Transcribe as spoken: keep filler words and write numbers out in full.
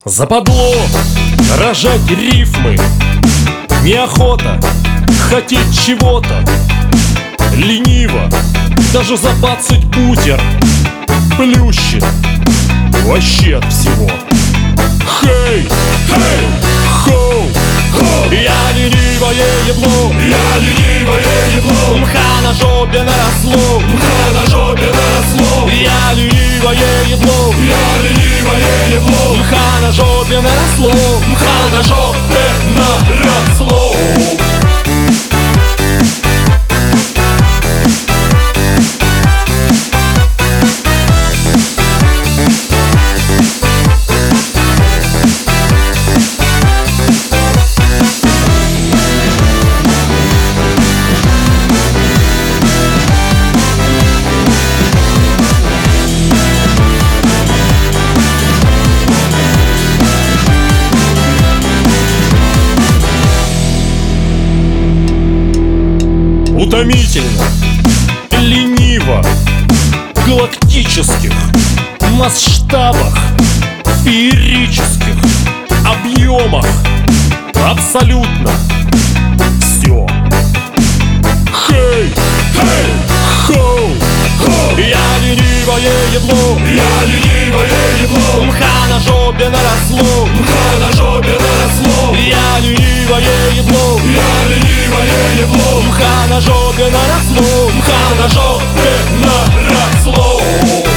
Западло рожать рифмы, неохота хотеть чего-то, лениво даже забацать бутер, плющит вообще от всего. Хей, хей, хоу, хоу. Я ленивое ебло, Я ленивое ебло, мха на жопе наросло, мха на жопе наросло. Я ленивое ебло, Я ленивое ебло, мха на жопе наросло, мха на жопе наросло. утомительно, лениво, галактических масштабах, феерических объемах, абсолютно все. Хей, Хей, хоу, хоу. я ленивое ебло, Я ленивое ебло, мха на жопе наросло, мха на жопе наросло. я ленивое ебло, Я ленивое ебло, мха на жопе наросло, мха на жопе наросло.